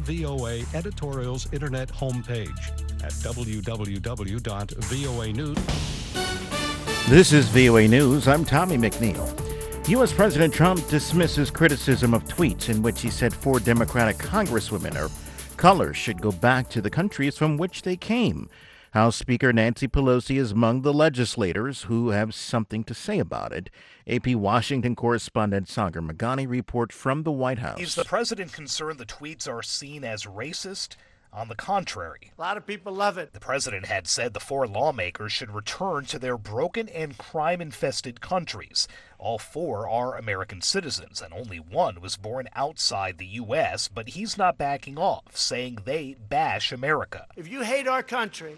VOA Editorials Internet homepage at www.voanews. This is VOA News. I'm Tommy McNeil. U.S. President Trump dismisses criticism of tweets in which he said 4 Democratic congresswomen of color should go back to the countries from which they came. House Speaker Nancy Pelosi is among the legislators who have something to say about it. AP Washington correspondent Sagar Meghani reports from the White House. Is the president concerned the tweets are seen as racist? On the contrary, a lot of people love it. The president had said the 4 lawmakers should return to their broken and crime-infested countries. All 4 are American citizens, and only one was born outside the U.S., but he's not backing off, saying they bash America. If you hate our country,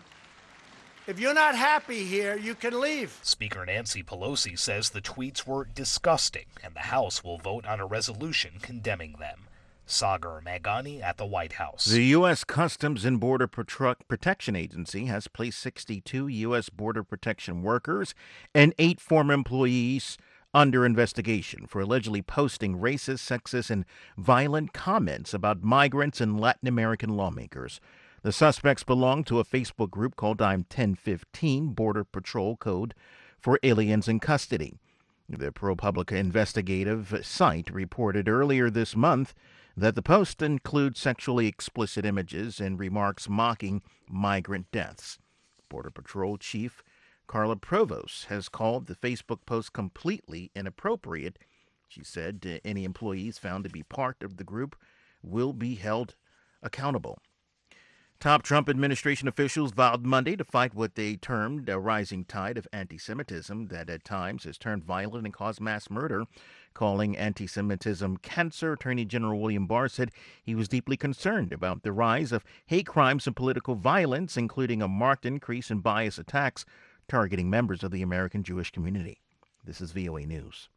if you're not happy here, you can leave. Speaker Nancy Pelosi says the tweets were disgusting, and the House will vote on a resolution condemning them. Sagar Meghani at the White House. The U.S. Customs and Border Protection Agency has placed 62 U.S. Border Protection workers and 8 former employees under investigation for allegedly posting racist, sexist, and violent comments about migrants and Latin American lawmakers. The suspects belong to a Facebook group called I'm 1015 Border Patrol Code for Aliens in Custody. The ProPublica investigative site reported earlier this month that the post includes sexually explicit images and remarks mocking migrant deaths. Border Patrol Chief Carla Provost has called the Facebook post completely inappropriate. She said any employees found to be part of the group will be held accountable. Top Trump administration officials vowed Monday to fight what they termed a rising tide of anti-Semitism that at times has turned violent and caused mass murder. Calling anti-Semitism cancer, Attorney General William Barr said he was deeply concerned about the rise of hate crimes and political violence, including a marked increase in bias attacks targeting members of the American Jewish community. This is VOA News.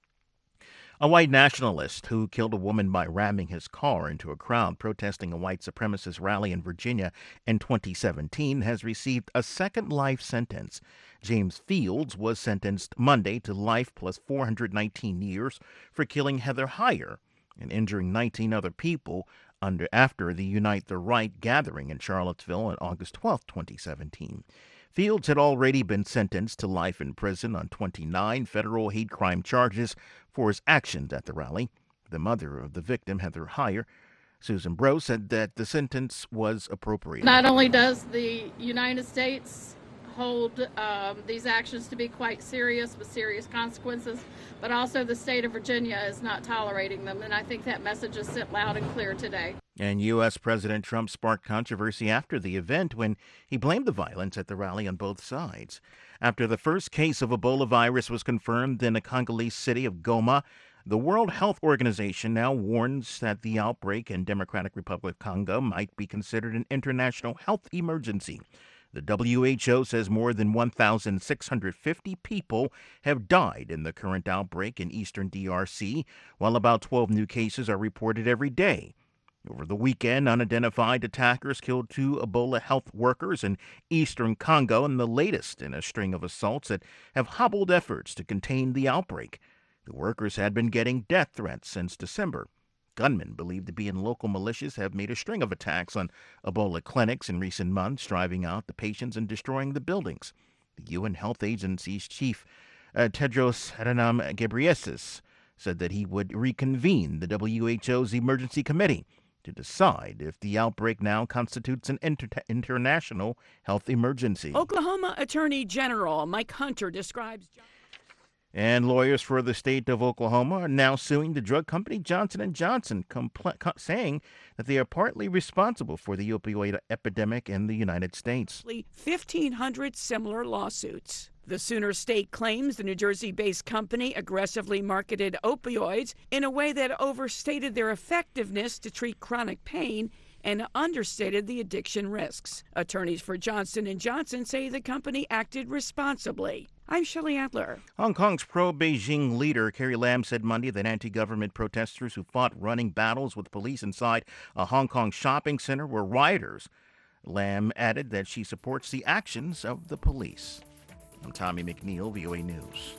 A white nationalist who killed a woman by ramming his car into a crowd protesting a white supremacist rally in Virginia in 2017 has received a second life sentence. James Fields was sentenced Monday to life plus 419 years for killing Heather Heyer and injuring 19 other people after the Unite the Right gathering in Charlottesville on August 12, 2017. Fields had already been sentenced to life in prison on 29 federal hate crime charges for his actions at the rally. The mother of the victim, Heather Heyer, Susan Bro, said that the sentence was appropriate. Not only does the United States hold these actions to be quite serious with serious consequences, but also the state of Virginia is not tolerating them, and I think that message is sent loud and clear today. And U.S. President Trump sparked controversy after the event when he blamed the violence at the rally on both sides. After the first case of Ebola virus was confirmed in the Congolese city of Goma, the World Health Organization now warns that the outbreak in Democratic Republic of Congo might be considered an international health emergency. The WHO says more than 1,650 people have died in the current outbreak in eastern DRC, while about 12 new cases are reported every day. Over the weekend, unidentified attackers killed 2 Ebola health workers in eastern Congo, and the latest in a string of assaults that have hobbled efforts to contain the outbreak. The workers had been getting death threats since December. Gunmen believed to be in local militias have made a string of attacks on Ebola clinics in recent months, driving out the patients and destroying the buildings. The UN Health Agency's chief, Tedros Adhanom Ghebreyesus, said that he would reconvene the WHO's emergency committee to decide if the outbreak now constitutes an international health emergency. Oklahoma Attorney General Mike Hunter describes... And lawyers for the state of Oklahoma are now suing the drug company Johnson & Johnson, saying that they are partly responsible for the opioid epidemic in the United States. 1,500 similar lawsuits. The Sooner State claims the New Jersey-based company aggressively marketed opioids in a way that overstated their effectiveness to treat chronic pain and understated the addiction risks. Attorneys for Johnson & Johnson say the company acted responsibly. I'm Shelley Adler. Hong Kong's pro-Beijing leader Carrie Lam said Monday that anti-government protesters who fought running battles with police inside a Hong Kong shopping center were rioters. Lam added that she supports the actions of the police. I'm Tommy McNeil, VOA News.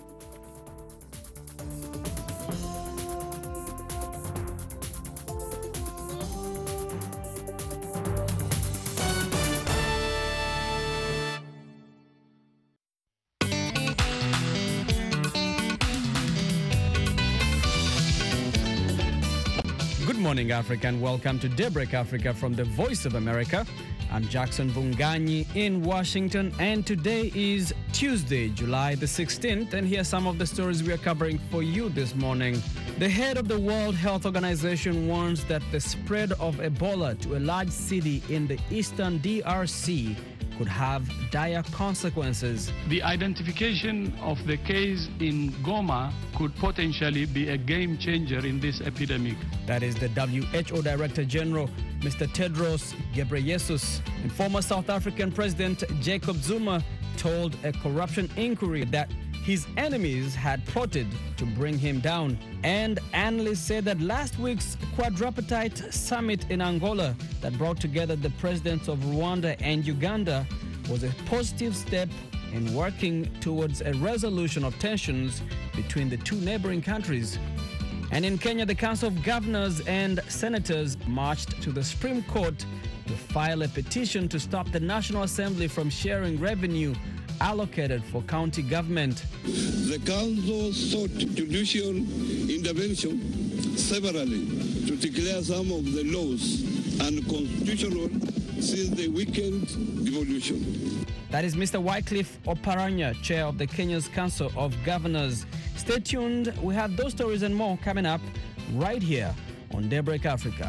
morning, Africa, and welcome to Daybreak Africa from the Voice of America. I'm Jackson Vunganyi in Washington, and today is Tuesday, July the 16th, and here are some of the stories we are covering for you this morning. The head of the World Health Organization warns that the spread of Ebola to a large city in the eastern DRC could have dire consequences. The identification of the case in Goma could potentially be a game changer in this epidemic. That is the WHO Director General, Mr. Tedros Ghebreyesus. And former South African President Jacob Zuma told a corruption inquiry that his enemies had plotted to bring him down. And analysts said that last week's quadripartite summit in Angola that brought together the presidents of Rwanda and Uganda was a positive step in working towards a resolution of tensions between the two neighboring countries. And in Kenya, the Council of Governors and Senators marched to the Supreme Court to file a petition to stop the National Assembly from sharing revenue allocated for county government. The Council sought judicial intervention severally to declare some of the laws unconstitutional since the weekend devolution. That is Mr. Wycliffe Oparanya, chair of the Kenya's Council of Governors. Stay tuned. We have those stories and more coming up right here on Daybreak Africa.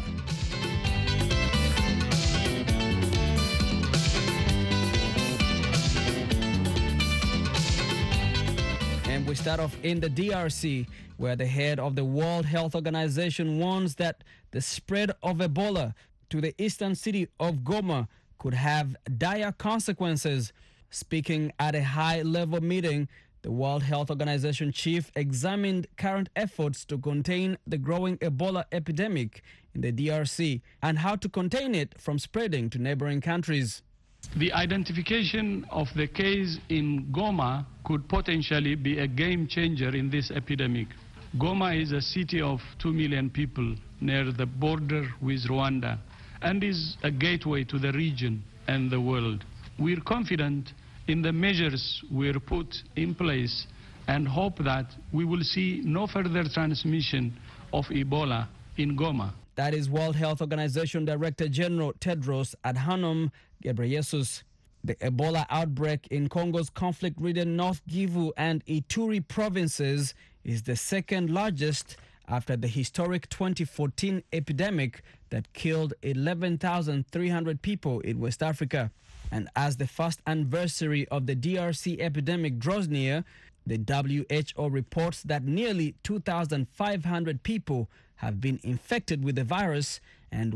We start off in the DRC, where the head of the World Health Organization warns that the spread of Ebola to the eastern city of Goma could have dire consequences. Speaking at a high-level meeting, the World Health Organization chief examined current efforts to contain the growing Ebola epidemic in the DRC and how to contain it from spreading to neighboring countries. The identification of the case in Goma could potentially be a game changer in this epidemic. Goma is a city of 2 million people near the border with Rwanda and is a gateway to the region and the world. We're confident in the measures we're put in place and hope that we will see no further transmission of Ebola in Goma. That is World Health Organization Director General Tedros Adhanom Ghebreyesus. The Ebola outbreak in Congo's conflict-ridden North Kivu and Ituri provinces is the second largest after the historic 2014 epidemic that killed 11,300 people in West Africa. And as the first anniversary of the DRC epidemic draws near, the WHO reports that nearly 2,500 people have been infected with the virus and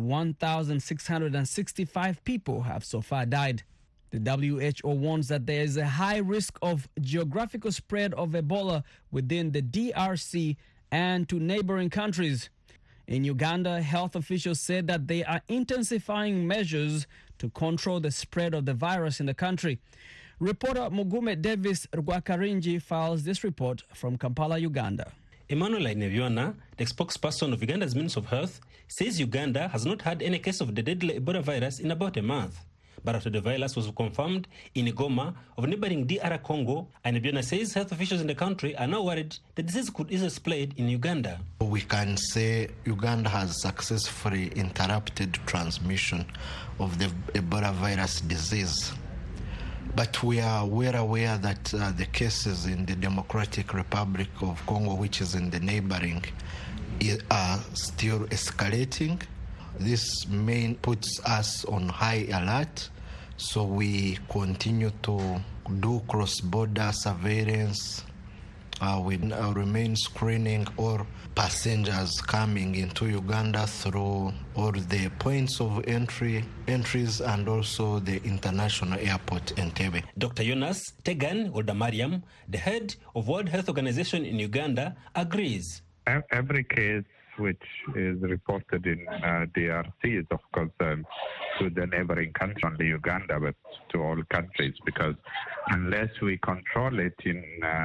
1,665 people have so far died. The WHO warns that there is a high risk of geographical spread of Ebola within the DRC and to neighboring countries. In Uganda, health officials said that they are intensifying measures to control the spread of the virus in the country. Reporter Mugume Davis Rwakarinji files this report from Kampala, Uganda. Emmanuel Aineviona, the spokesperson of Uganda's Ministry of Health, says Uganda has not had any case of the deadly Ebola virus in about a month. But after the virus was confirmed in Goma of neighboring DR Congo, Aineviona says health officials in the country are now worried the disease could easily spread in Uganda. We can say Uganda has successfully interrupted transmission of the Ebola virus disease. But we are well aware that the cases in the Democratic Republic of Congo, which is in the neighboring, are still escalating. This puts us on high alert, so we continue to do cross-border surveillance. We remain screening all passengers coming into Uganda through all the points of entries and also the international airport Entebbe. Dr. Jonas Tegan Oldamariam, the head of World Health Organization in Uganda, agrees. Every case which is reported in DRC is of concern to the neighboring country, only Uganda, but to all countries, because unless we control it in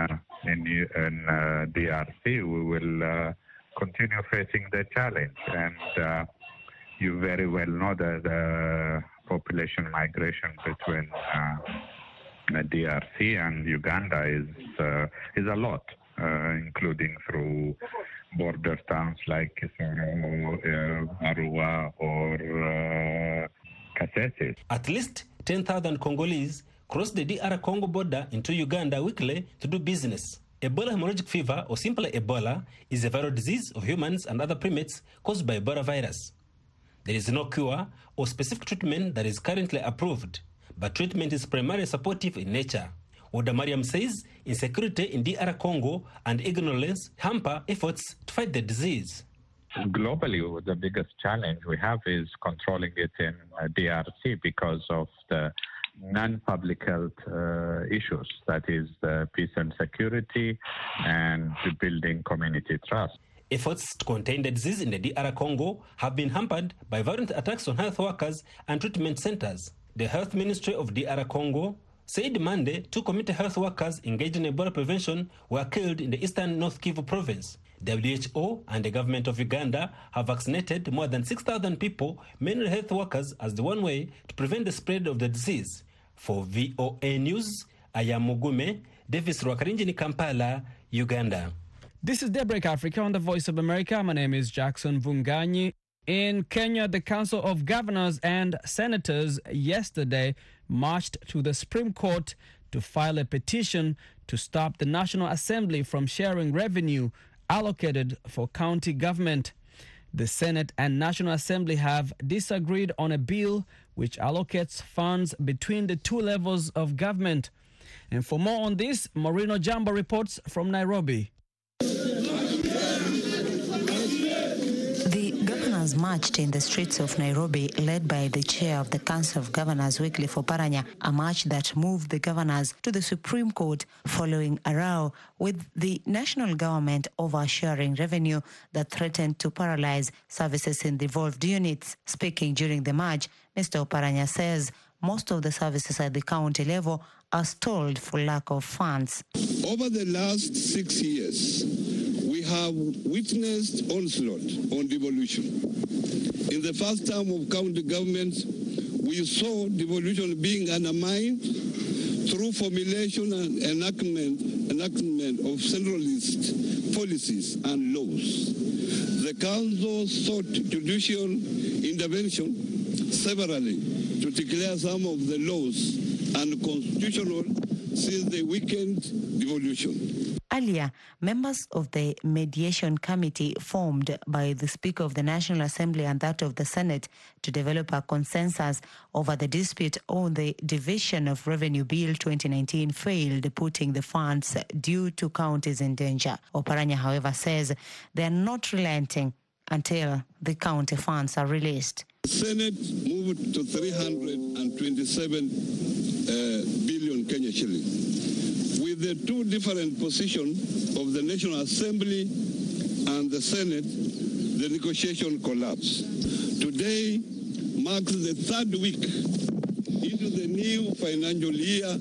DRC, we will continue facing the challenge. And you very well know that the population migration between DRC and Uganda is a lot, including through border towns like Kisoro, Arua, or Kasese. At least 10,000 Congolese cross the DR Congo border into Uganda weekly to do business. Ebola hemorrhagic fever, or simply Ebola, is a viral disease of humans and other primates caused by Ebola virus. There is no cure or specific treatment that is currently approved, but treatment is primarily supportive in nature. Oda Mariam says insecurity in DR Congo and ignorance hamper efforts to fight the disease. Globally, the biggest challenge we have is controlling it in DRC because of the non-public health issues, that is the peace and security and building community trust. Efforts to contain the disease in the DR Congo have been hampered by violent attacks on health workers and treatment centers. The Health Ministry of DR Congo said Monday 2 community health workers engaged in Ebola prevention were killed in the eastern North Kivu province. WHO and the government of Uganda have vaccinated more than 6,000 people, mainly health workers, as the one way to prevent the spread of the disease. For VOA News, I am Mugume Davis Rwakarinjini, Kampala, Uganda. This is Daybreak Africa on the Voice of America. My name is Jackson Vunganyi. In Kenya, the Council of Governors and Senators yesterday marched to the Supreme Court to file a petition to stop the National Assembly from sharing revenue allocated for county government. The Senate and National Assembly have disagreed on a bill which allocates funds between the two levels of government. And for more on this, Marino Jambo reports from Nairobi. The governors marched in the streets of Nairobi, led by the chair of the Council of Governors, Wycliffe Oparanya, a march that moved the governors to the Supreme Court following a row with the national government over sharing revenue that threatened to paralyze services in the involved units. Speaking during the march, Mr. Oparanya says most of the services at the county level are stalled for lack of funds. Over the last 6 years, we have witnessed onslaught on devolution. In the first term of county government, we saw devolution being undermined through formulation and enactment of centralist policies and laws. The council sought judicial intervention severally to declare some of the laws unconstitutional since the weakened devolution. Earlier, members of the mediation committee formed by the Speaker of the National Assembly and that of the Senate to develop a consensus over the dispute on the Division of Revenue Bill 2019 failed, putting the funds due to counties in danger. Oparanya, however, says they are not relenting until the county funds are released. The Senate moved to 327 billion Kenya shillings. With the two different positions of the National Assembly and the Senate, the negotiation collapsed. Today marks the third week into the new financial year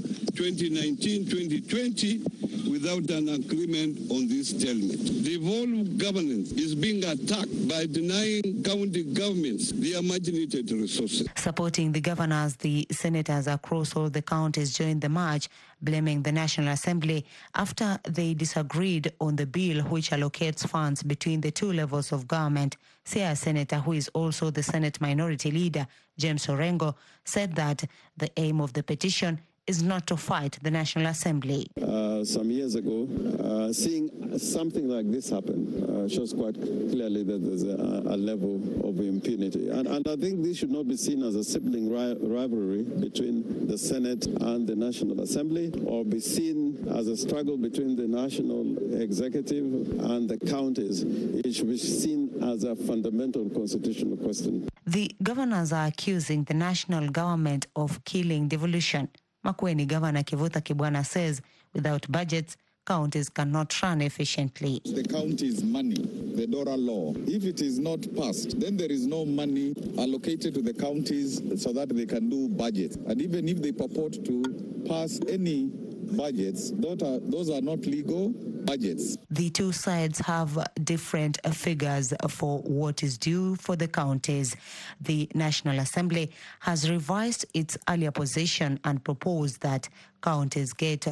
2019-2020 without an agreement on this stalemate. Devolved governance is being attacked by denying county governments their much needed resources. Supporting the governors, the senators across all the counties joined the march, blaming the National Assembly after they disagreed on the bill which allocates funds between the two levels of government. Siaya Senator, who is also the Senate Minority Leader, James Orengo, said that the aim of the petition is not to fight the National Assembly. Some years ago, seeing something like this happen shows quite clearly that there's a level of impunity. And I think this should not be seen as a sibling rivalry between the Senate and the National Assembly, or be seen as a struggle between the national executive and the counties. It should be seen as a fundamental constitutional question. The governors are accusing the national government of killing devolution. Makueni Governor Kivutha Kibwana says without budgets, counties cannot run efficiently. The county's money, the DORA law, if it is not passed, then there is no money allocated to the counties so that they can do budgets. And even if they purport to pass any budgets. Those are not legal budgets. The two sides have different figures for what is due for the counties. The National Assembly has revised its earlier position and proposed that counties get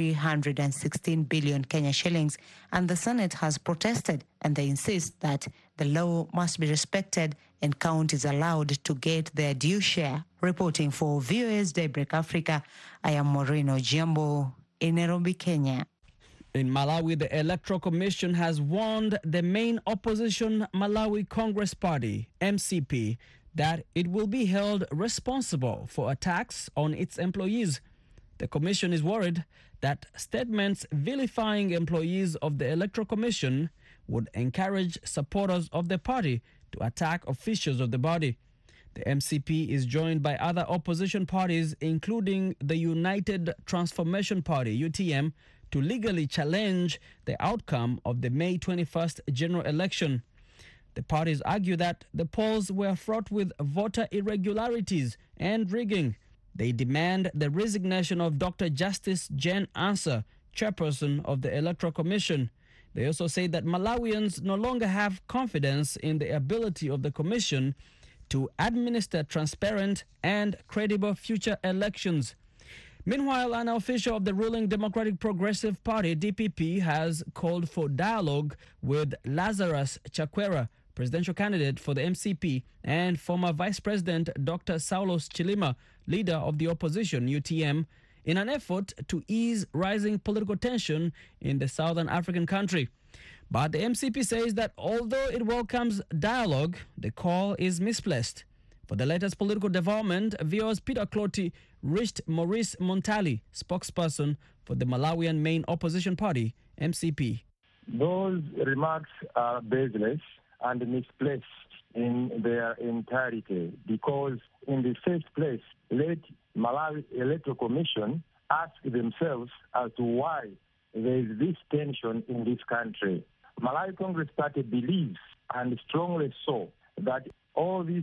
316 billion Kenya shillings, and the Senate has protested, and they insist that the law must be respected and counties allowed to get their due share. Reporting for VOA's Daybreak Africa, I am Maureen Ojiambo in Nairobi, Kenya. In Malawi, the Electoral Commission has warned the main opposition Malawi Congress Party, MCP, that it will be held responsible for attacks on its employees. The Commission is worried that statements vilifying employees of the Electoral Commission would encourage supporters of the party to attack officials of the body. The MCP is joined by other opposition parties, including the United Transformation Party, UTM, to legally challenge the outcome of the May 21st general election. The parties argue that the polls were fraught with voter irregularities and rigging. They demand the resignation of Dr. Justice Jane Ansah, chairperson of the Electoral Commission. They also say that Malawians no longer have confidence in the ability of the Commission to administer transparent and credible future elections. Meanwhile, an official of the ruling Democratic Progressive Party, DPP, has called for dialogue with Lazarus Chakwera, presidential candidate for the MCP, and former Vice President Dr. Saulos Chilima, leader of the opposition, UTM, in an effort to ease rising political tension in the Southern African country. But the MCP says that although it welcomes dialogue, the call is misplaced. For the latest political development, VOA's Peter Clotty reached Maurice Montali, spokesperson for the Malawian main opposition party, MCP. Those remarks are baseless and misplaced in their entirety because, in the first place, let Malawi Electoral Commission ask themselves as to why there is this tension in this country. Malawi Congress Party believes, and strongly so, that all this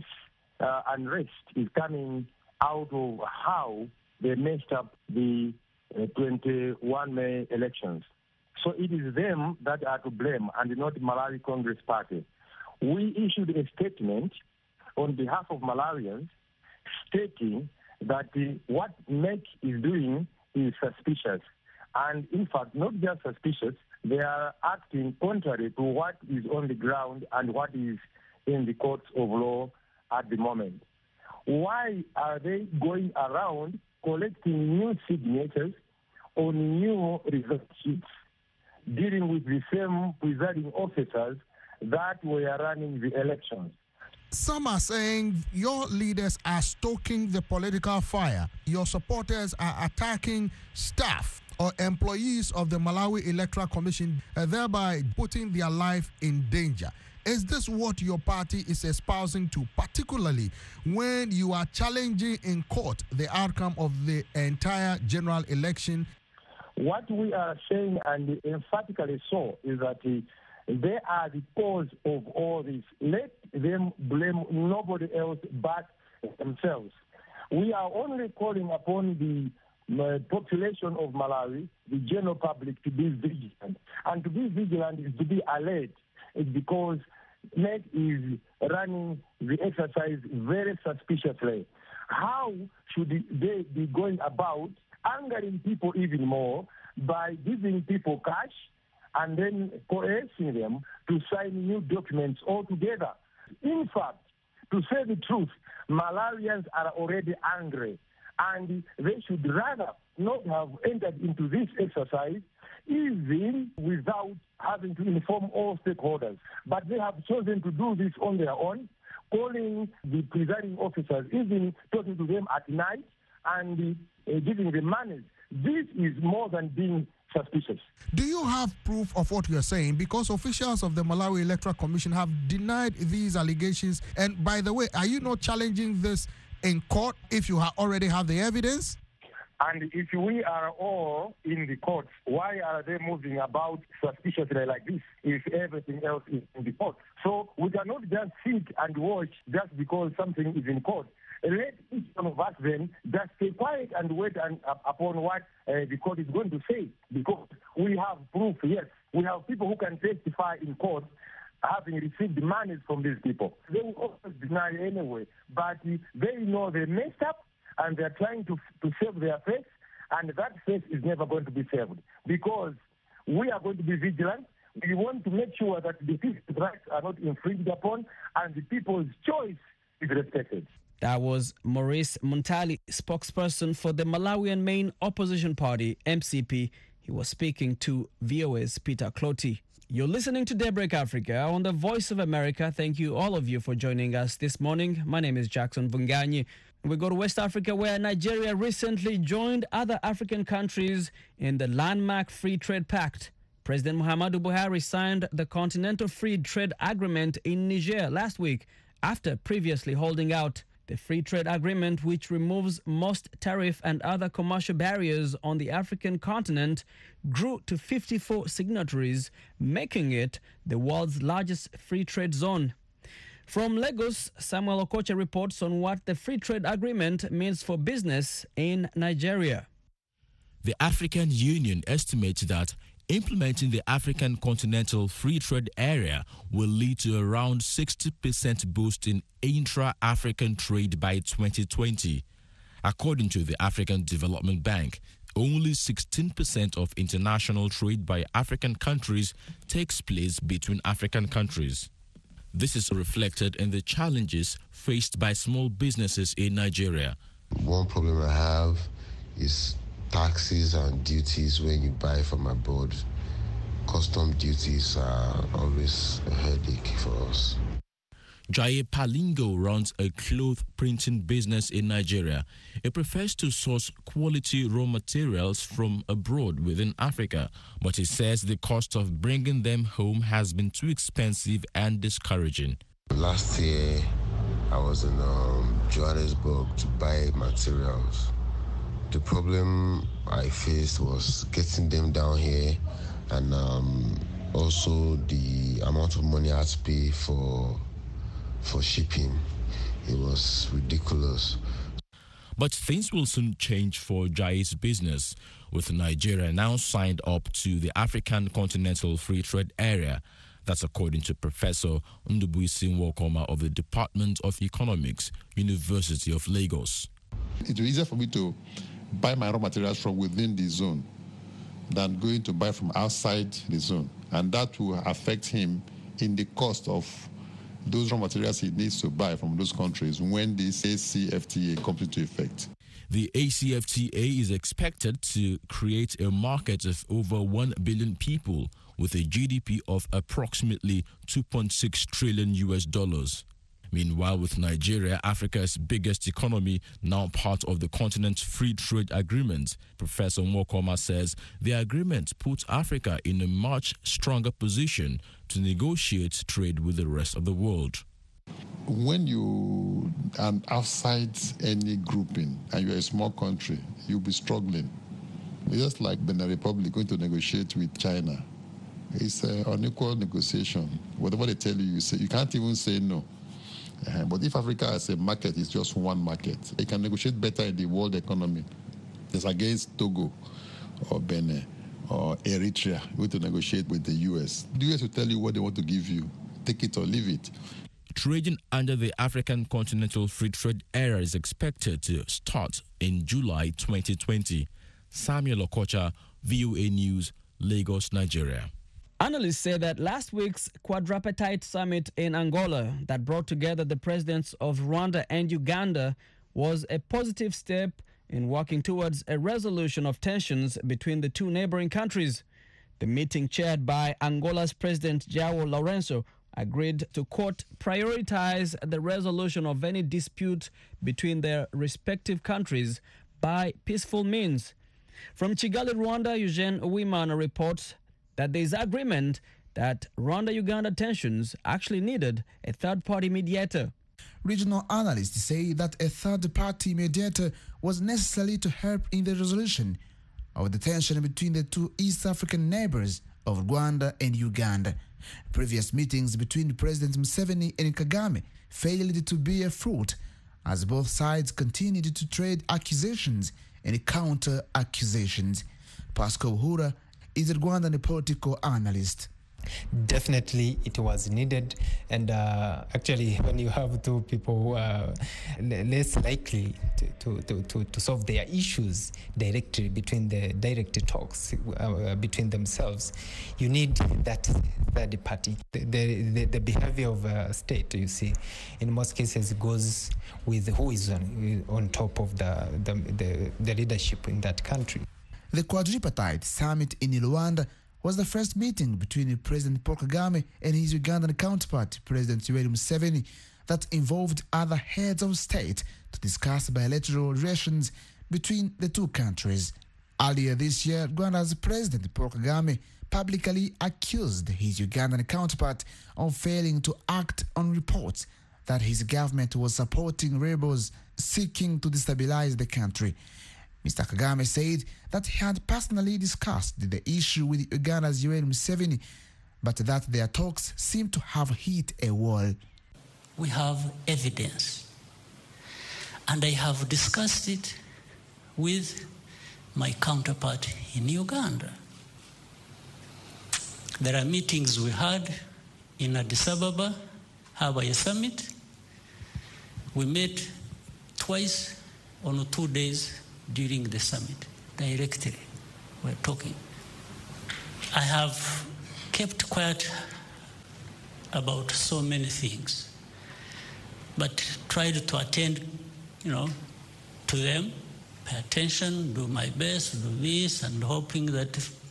unrest is coming out of how they messed up the 21 May elections. So it is them that are to blame and not Malawi Congress Party. We issued a statement on behalf of Malawians stating that what MEC is doing is suspicious. And in fact, not just suspicious, they are acting contrary to what is on the ground and what is in the courts of law at the moment. Why are they going around collecting new signatures on new result sheets, dealing with the same presiding officers that were running the elections? Some are saying your leaders are stoking the political fire. Your supporters are attacking staff or employees of the Malawi Electoral Commission, thereby putting their life in danger. Is this what your party is espousing to, particularly when you are challenging in court the outcome of the entire general election? What we are saying, and emphatically so, is that they are the cause of all this. Let them blame nobody else but themselves. We are only calling upon the population of Malawi, the general public, to be vigilant. And to be vigilant is to be alert. It's because MEC is running the exercise very suspiciously. How should they be going about angering people even more by giving people cash and then coercing them to sign new documents altogether? In fact, to say the truth, Malawians are already angry, and they should rather not have entered into this exercise even without having to inform all stakeholders. But they have chosen to do this on their own, calling the presiding officers, even talking to them at night and giving them money. This is more than being suspicious. Do you have proof of what you are saying? Because officials of the Malawi Electoral Commission have denied these allegations. And by the way, are you not challenging this in court if you already have the evidence? And if we are all in the courts, why are they moving about suspiciously like this if everything else is in the court? So we cannot just sit and watch just because something is in court. Let each some of us then just stay quiet and wait upon what the court is going to say, because we have proof, yes. We have people who can testify in court having received money from these people. They will always deny anyway, but they know they messed up and they're trying to save their face, and that face is never going to be saved, because we are going to be vigilant. We want to make sure that the people's rights are not infringed upon and the people's choice is respected. That was Maurice Muntali, spokesperson for the Malawian main opposition party, MCP. He was speaking to VOA's Peter Clotty. You're listening to Daybreak Africa on the Voice of America. Thank you, all of you, for joining us this morning. My name is Jackson Vunganyi. We go to West Africa, where Nigeria recently joined other African countries in the landmark Free Trade Pact. President Muhammadu Buhari signed the Continental Free Trade Agreement in Niger last week after previously holding out. The Free Trade Agreement, which removes most tariff and other commercial barriers on the African continent, grew to 54 signatories, making it the world's largest free trade zone. From Lagos, Samuel Okocha reports on what the Free Trade Agreement means for business in Nigeria. The African Union estimates that implementing the African Continental Free Trade Area will lead to around 60% boost in intra-African trade by 2020. According to the African Development Bank, only 16% of international trade by African countries takes place between African countries. This is reflected in the challenges faced by small businesses in Nigeria. One problem I have is taxes and duties when you buy from abroad. Custom duties are always a headache for us. Jaye Palingo runs a cloth printing business in Nigeria. He prefers to source quality raw materials from abroad within Africa, but he says the cost of bringing them home has been too expensive and discouraging. Last year, I was in Johannesburg to buy materials. The problem I faced was getting them down here, and also the amount of money I had to pay for shipping. It was ridiculous. But things will soon change for Jaye's business, with Nigeria now signed up to the African Continental Free Trade Area. That's according to Professor Ndubuisi Nwokoma of the Department of Economics, University of Lagos. It will be easier for me to buy my raw materials from within the zone than going to buy from outside the zone. And that will affect him in the cost of those raw materials he needs to buy from those countries when this ACFTA comes into effect. The ACFTA is expected to create a market of over 1 billion people with a GDP of approximately $2.6 trillion. Meanwhile, with Nigeria, Africa's biggest economy, now part of the continent's free trade agreement, Professor Nwokoma says the agreement puts Africa in a much stronger position to negotiate trade with the rest of the world. When you are outside any grouping and you're a small country, you'll be struggling. It's just like Benin Republic going to negotiate with China. It's an unequal negotiation. Whatever they tell you, you say. You can't even say no. But if Africa as a market is just one market, it can negotiate better in the world economy. It's against Togo or Benin or Eritrea going to negotiate with the U.S. The U.S. will tell you what they want to give you. Take it or leave it. Trading under the African Continental Free Trade Area is expected to start in July 2020. Samuel Okocha, VOA News, Lagos, Nigeria. Analysts say that last week's quadripartite summit in Angola that brought together the presidents of Rwanda and Uganda was a positive step in working towards a resolution of tensions between the two neighboring countries. The meeting, chaired by Angola's President João Lourenço, agreed to, quote, prioritize the resolution of any dispute between their respective countries by peaceful means. From Kigali, Rwanda, Eugene Uwimana reports that there is agreement that Rwanda-Uganda tensions actually needed a third-party mediator. Regional analysts say that a third-party mediator was necessary to help in the resolution of the tension between the two East African neighbors of Rwanda and Uganda. Previous meetings between President Museveni and Kagame failed to bear fruit as both sides continued to trade accusations and counter-accusations. Pascal Uhura is a Rwandan political analyst. Definitely it was needed, and actually when you have two people who are less likely to solve their issues directly between the direct talks between themselves, you need that third party. The behavior of a state, you see, in most cases goes with who is on top of the leadership in that country. The quadripartite summit in Rwanda was the first meeting between President Paul Kagame and his Ugandan counterpart, President Yoweri Museveni, that involved other heads of state to discuss bilateral relations between the two countries. Earlier this year, Rwanda's President Paul Kagame publicly accused his Ugandan counterpart of failing to act on reports that his government was supporting rebels seeking to destabilize the country. Mr. Kagame said that he had personally discussed the issue with Uganda's Yoweri Museveni, but that their talks seemed to have hit a wall. We have evidence, and I have discussed it with my counterpart in Uganda. There are meetings we had in Addis Ababa, Hawaii Summit. We met twice on 2 days during the summit, directly. We're talking. I have kept quiet about so many things, but tried to attend, to them, pay attention, do my best, do this, and hoping that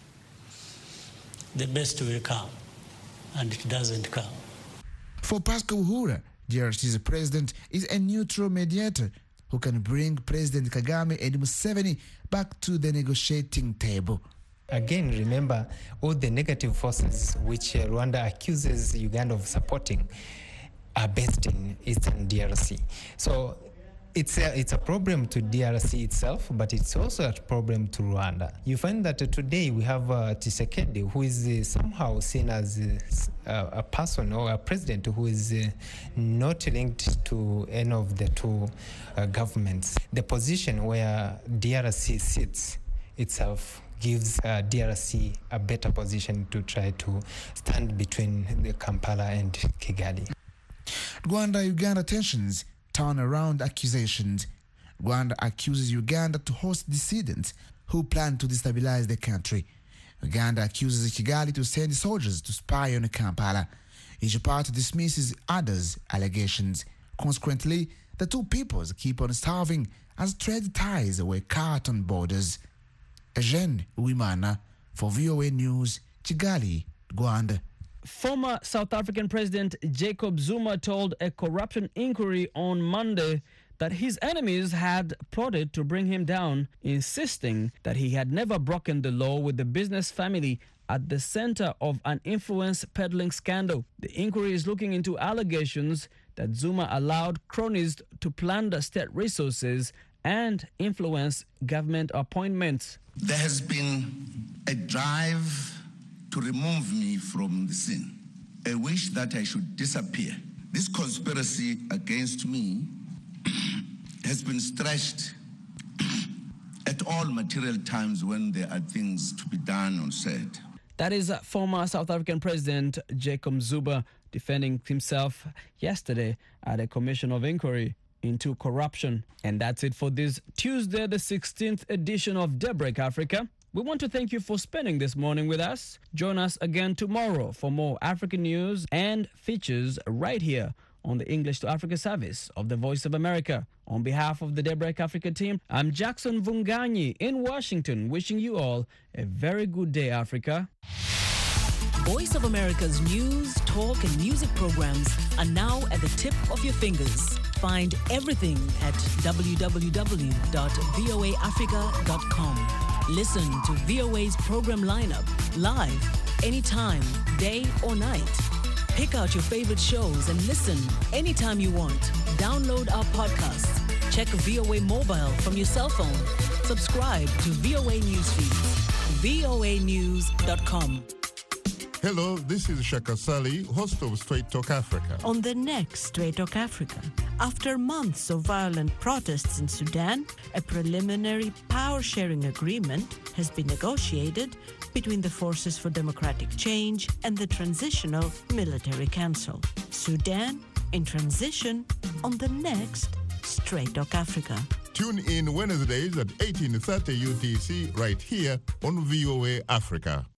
the best will come, and it doesn't come. For Pascal Uhura, DRC's president is a neutral mediator who can bring President Kagame and Museveni back to the negotiating table. Again, remember all the negative forces which Rwanda accuses Uganda of supporting are based in Eastern DRC. So it's a problem to DRC itself, but it's also a problem to Rwanda. You find that today we have Tshisekedi, who is somehow seen as a person or a president who is not linked to any of the two governments. The position where DRC sits itself gives DRC a better position to try to stand between the Kampala and Kigali. Rwanda-Uganda tensions turn around accusations. Rwanda accuses Uganda to host dissidents who plan to destabilize the country. Uganda accuses Kigali to send soldiers to spy on Kampala. Each part dismisses others' allegations. Consequently, the two peoples keep on starving as trade ties were cut on borders. Eugene Uwimana for VOA News, Kigali, Rwanda. Former South African President Jacob Zuma told a corruption inquiry on Monday that his enemies had plotted to bring him down, insisting that he had never broken the law with the business family at the center of an influence peddling scandal. The inquiry is looking into allegations that Zuma allowed cronies to plunder state resources and influence government appointments. There has been a drive to remove me from the scene, a wish that I should disappear. This conspiracy against me has been stretched at all material times when there are things to be done or said. That is former South African President Jacob Zuma defending himself yesterday at a commission of inquiry into corruption. And that's it for this Tuesday, the 16th edition of Daybreak Africa. We want to thank you for spending this morning with us. Join us again tomorrow for more African news and features right here on the English to Africa service of the Voice of America. On behalf of the Daybreak Africa team, I'm Jackson Vunganyi in Washington, wishing you all a very good day, Africa. Voice of America's news, talk, and music programs are now at the tip of your fingers. Find everything at www.voaafrica.com. Listen to VOA's program lineup live, anytime, day or night. Pick out your favorite shows and listen anytime you want. Download our podcasts. Check VOA Mobile from your cell phone. Subscribe to VOA Newsfeed. voanews.com. Hello, this is Shaka Sali, host of Straight Talk Africa. On the next Straight Talk Africa, After months of violent protests in Sudan, a preliminary power-sharing agreement has been negotiated between the Forces for Democratic Change and the Transitional Military Council. Sudan in transition on the next Straight Talk Africa. Tune in Wednesdays at 18:30 UTC right here on VOA Africa.